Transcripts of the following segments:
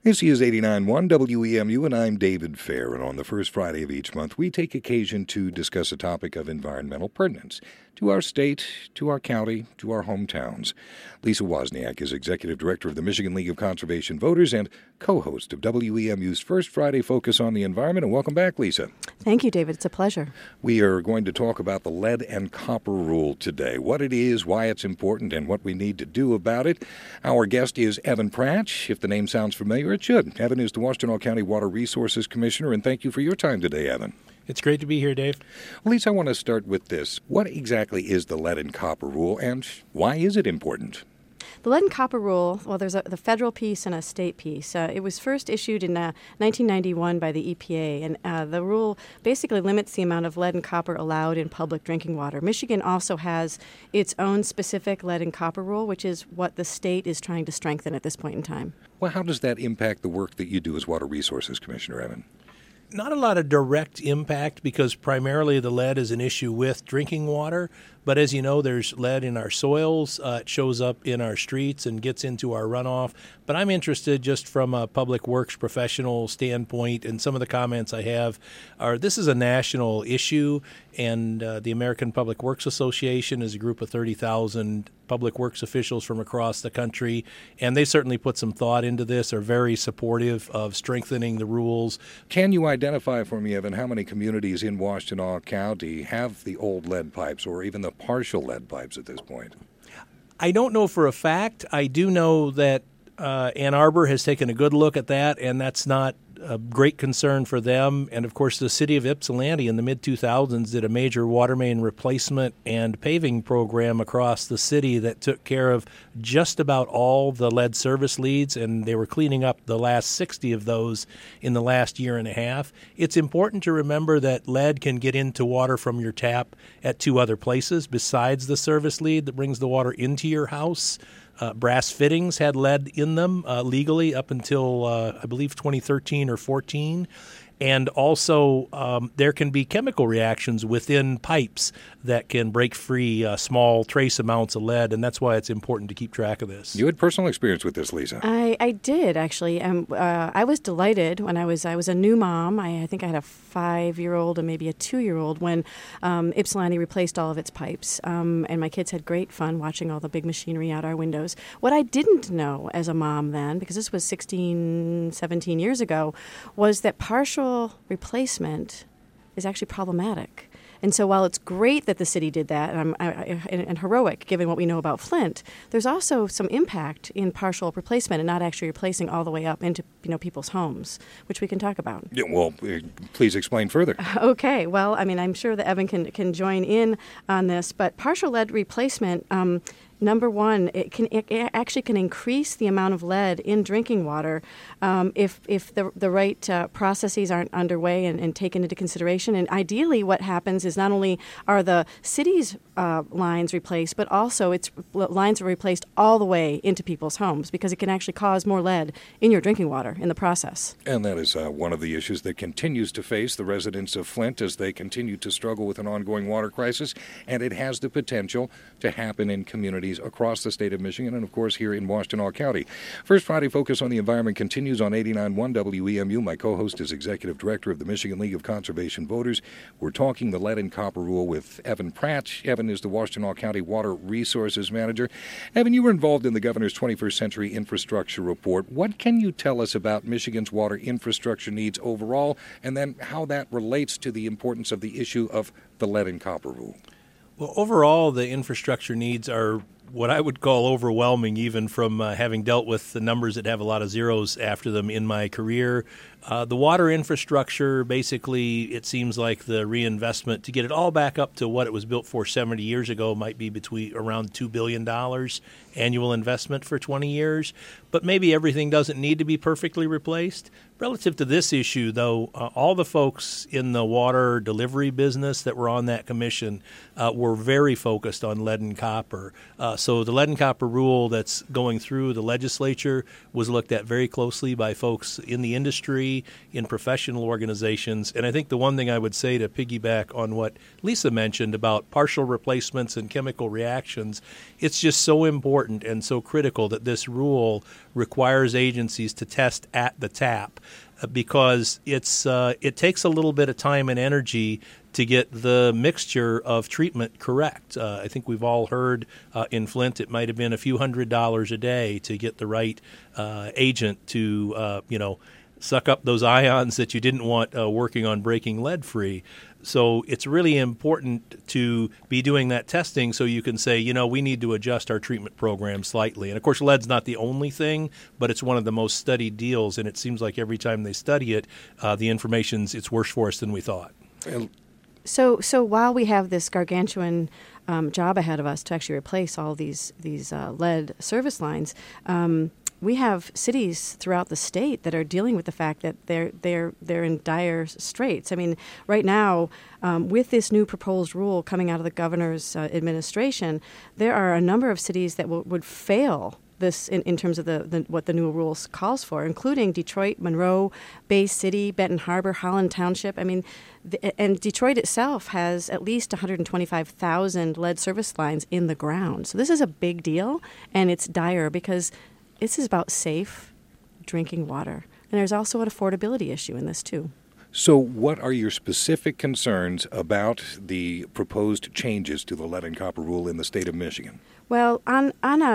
This is 89.1 WEMU, and I'm David Fair. And on the first Friday of each month, we take occasion to discuss a topic of environmental pertinence to our state, to our county, to our hometowns. Lisa Wozniak is Executive Director of the Michigan League of Conservation Voters and co-host of WEMU's First Friday Focus on the Environment. And welcome back, Lisa. Thank you, David. It's a pleasure. We are going to talk about the lead and copper rule today, what it is, why it's important, and what we need to do about it. Our guest is Evan Pratt. If the name sounds familiar, it should. Evan is the Washtenaw County Water Resources Commissioner, and thank you for your time today, Evan. It's great to be here, Dave. Well, Lisa, I want to start with this. What exactly is the lead and copper rule, and why is it important? The lead and copper rule, well, there's the federal piece and a state piece. It was first issued in 1991 by the EPA, and the rule basically limits the amount of lead and copper allowed in public drinking water. Michigan also has its own specific lead and copper rule, which is what the state is trying to strengthen at this point in time. Well, how does that impact the work that you do as Water Resources Commissioner, Evan? Not a lot of direct impact because primarily the lead is an issue with drinking water. But as you know, there's lead in our soils. It shows up in our streets and gets into our runoff. But I'm interested just from a public works professional standpoint, and some of the comments I have are this is a national issue, and the American Public Works Association is a group of 30,000 public works officials from across the country, and they certainly put some thought into this, are very supportive of strengthening the rules. Can you identify for me, Evan, how many communities in Washtenaw County have the old lead pipes or even the partial lead pipes at this point? I don't know for a fact. I do know that Ann Arbor has taken a good look at that, and that's not a great concern for them. And, of course, the city of Ypsilanti in the mid-2000s did a major water main replacement and paving program across the city that took care of just about all the lead service leads, and they were cleaning up the last 60 of those in the last year and a half. It's important to remember that lead can get into water from your tap at two other places besides the service lead that brings the water into your house. Brass fittings had lead in them legally up until, I believe, 2013 or 14. And also there can be chemical reactions within pipes that can break free small trace amounts of lead, and that's why it's important to keep track of this. You had personal experience with this, Lisa. I did, actually. I was delighted when I was a new mom. I think I had a 5-year-old and maybe a 2-year-old when Ypsilanti replaced all of its pipes, and my kids had great fun watching all the big machinery out our windows. What I didn't know as a mom then, because this was 16, 17 years ago, was that partial replacement is actually problematic. And so while it's great that the city did that, and heroic given what we know about Flint, there's also some impact in partial replacement and not actually replacing all the way up into people's homes, which we can talk about. Yeah, well, please explain further. Okay. Well, I'm sure that Evan can join in on this, but partial lead replacement, number one, it actually can increase the amount of lead in drinking water if the right processes aren't underway and taken into consideration. And ideally, what happens is not only are the city's lines replaced, but also its lines are replaced all the way into people's homes because it can actually cause more lead in your drinking water in the process. And that is one of the issues that continues to face the residents of Flint as they continue to struggle with an ongoing water crisis, and it has the potential to happen in communities across the state of Michigan and, of course, here in Washtenaw County. First Friday Focus on the Environment continues on 89.1 WEMU. My co-host is Executive Director of the Michigan League of Conservation Voters. We're talking the lead and copper rule with Evan Pratt. Evan is the Washtenaw County Water Resources Manager. Evan, you were involved in the Governor's 21st Century Infrastructure Report. What can you tell us about Michigan's water infrastructure needs overall, and then how that relates to the importance of the issue of the lead and copper rule? Well, overall, the infrastructure needs are what I would call overwhelming, even from having dealt with the numbers that have a lot of zeros after them in my career. The water infrastructure, basically, it seems like the reinvestment to get it all back up to what it was built for 70 years ago might be between around $2 billion annual investment for 20 years. But maybe everything doesn't need to be perfectly replaced. Relative to this issue, though, all the folks in the water delivery business that were on that commission were very focused on lead and copper. So the lead and copper rule that's going through the legislature was looked at very closely by folks in the industry, in professional organizations. And I think the one thing I would say to piggyback on what Lisa mentioned about partial replacements and chemical reactions, it's just so important and so critical that this rule requires agencies to test at the tap, because it takes a little bit of time and energy to get the mixture of treatment correct. I think we've all heard in Flint it might have been a few $100s a day to get the right agent to suck up those ions that you didn't want working on breaking lead free. So it's really important to be doing that testing so you can say, we need to adjust our treatment program slightly. And, of course, lead's not the only thing, but it's one of the most studied deals, and it seems like every time they study it, the it's worse for us than we thought. So while we have this gargantuan job ahead of us to actually replace all these lead service lines, we have cities throughout the state that are dealing with the fact that they're in dire straits. I mean, right now, with this new proposed rule coming out of the governor's administration, there are a number of cities that would fail this in terms of what the new rules calls for, including Detroit, Monroe, Bay City, Benton Harbor, Holland Township. I mean, and Detroit itself has at least 125,000 lead service lines in the ground. So this is a big deal, and it's dire because this is about safe drinking water. And there's also an affordability issue in this, too. So what are your specific concerns about the proposed changes to the lead and copper rule in the state of Michigan? Well, on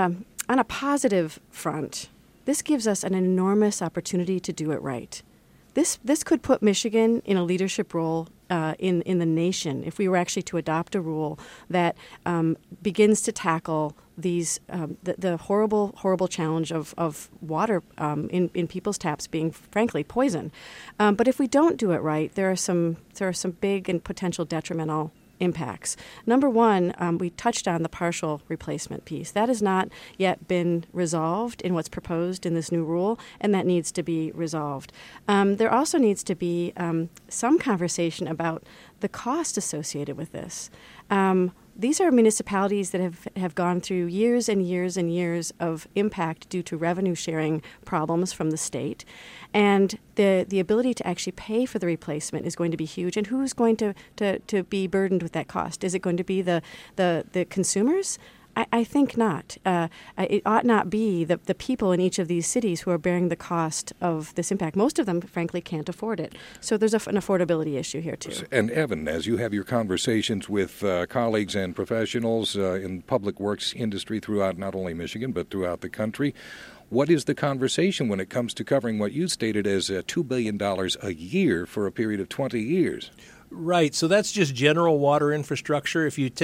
a positive front, this gives us an enormous opportunity to do it right. This could put Michigan in a leadership role in the nation if we were actually to adopt a rule that begins to tackle these the horrible challenge of water in people's taps being frankly poison. But if we don't do it right, there are some big and potential detrimental impacts. Number one, we touched on the partial replacement piece. That has not yet been resolved in what's proposed in this new rule, and that needs to be resolved. There also needs to be some conversation about the cost associated with this. These are municipalities that have gone through years and years and years of impact due to revenue sharing problems from the state. And the ability to actually pay for the replacement is going to be huge. And who's going to be burdened with that cost? Is it going to be the consumers? I think not. It ought not be the people in each of these cities who are bearing the cost of this impact. Most of them, frankly, can't afford it. So there's an affordability issue here, too. And Evan, as you have your conversations with colleagues and professionals in public works industry throughout not only Michigan but throughout the country, what is the conversation when it comes to covering what you stated as $2 billion a year for a period of 20 years? Right. So that's just general water infrastructure.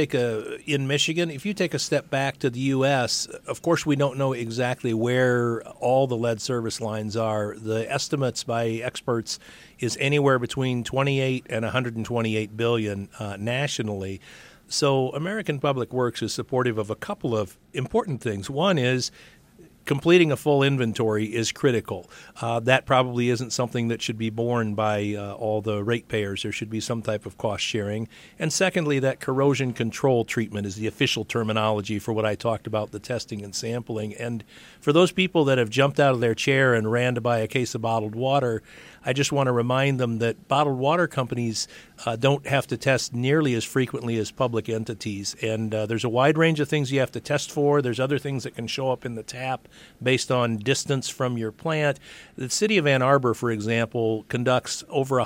In Michigan, if you take a step back to the U.S., of course, we don't know exactly where all the lead service lines are. The estimates by experts is anywhere between 28 and 128 billion nationally. So American Public Works is supportive of a couple of important things. One is completing a full inventory is critical. That probably isn't something that should be borne by all the ratepayers. There should be some type of cost sharing. And secondly, that corrosion control treatment is the official terminology for what I talked about, the testing and sampling. And for those people that have jumped out of their chair and ran to buy a case of bottled water, I just want to remind them that bottled water companies don't have to test nearly as frequently as public entities. And there's a wide range of things you have to test for. There's other things that can show up in the tap based on distance from your plant. The city of Ann Arbor, for example, conducts over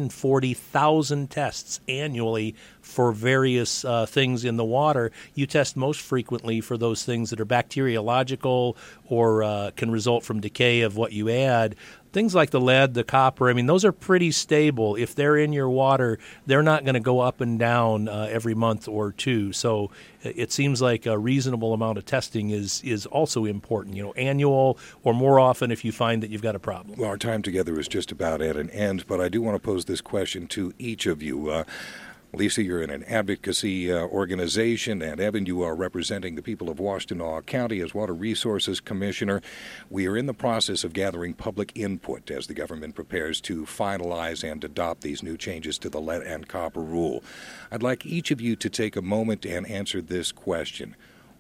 140,000 tests annually for various things in the water. You test most frequently for those things that are bacteriological or can result from decay of what you add. Things like the lead, the copper, those are pretty stable. If they're in your water, they're not going to go up and down every month or two. So it seems like a reasonable amount of testing is also important, annual or more often if you find that you've got a problem. Well, our time together is just about at an end, but I do want to pose this question to each of you. Lisa, you're in an advocacy organization, and Evan, you are representing the people of Washtenaw County as Water Resources Commissioner. We are in the process of gathering public input as the government prepares to finalize and adopt these new changes to the lead and copper rule. I'd like each of you to take a moment and answer this question.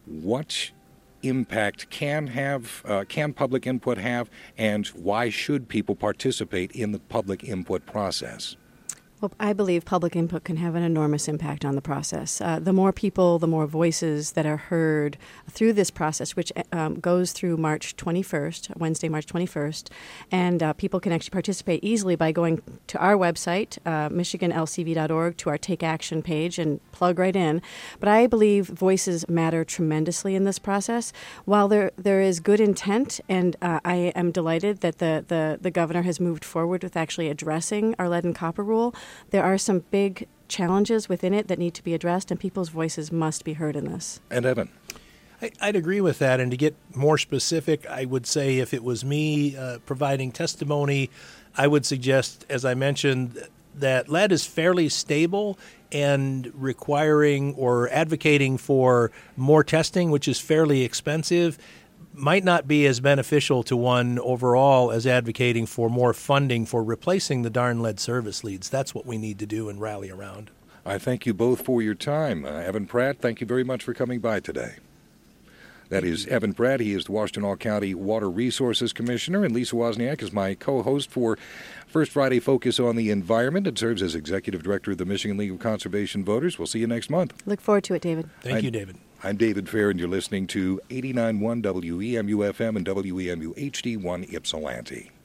what impact can public input have, and why should people participate in the public input process? Well, I believe public input can have an enormous impact on the process. The more people, the more voices that are heard through this process, which goes through March 21st, Wednesday, March 21st. And people can actually participate easily by going to our website, michiganlcv.org, to our Take Action page and plug right in. But I believe voices matter tremendously in this process. While there is good intent, and I am delighted that the governor has moved forward with actually addressing our lead and copper rule, there are some big challenges within it that need to be addressed, and people's voices must be heard in this. And Evan? I'd agree with that. And to get more specific, I would say if it was me providing testimony, I would suggest, as I mentioned, that lead is fairly stable, and requiring or advocating for more testing, which is fairly expensive, might not be as beneficial to one overall as advocating for more funding for replacing the darn lead service leads. That's what we need to do and rally around. I thank you both for your time. Evan Pratt, thank you very much for coming by today. That is Evan Pratt. He is the Washtenaw County Water Resources Commissioner, and Lisa Wozniak is my co-host for First Friday Focus on the Environment and serves as Executive Director of the Michigan League of Conservation Voters. We'll see you next month. Look forward to it, David. Thank you, David. I'm David Fair, and you're listening to 89.1 WEMU-FM and WEMU HD1 Ypsilanti.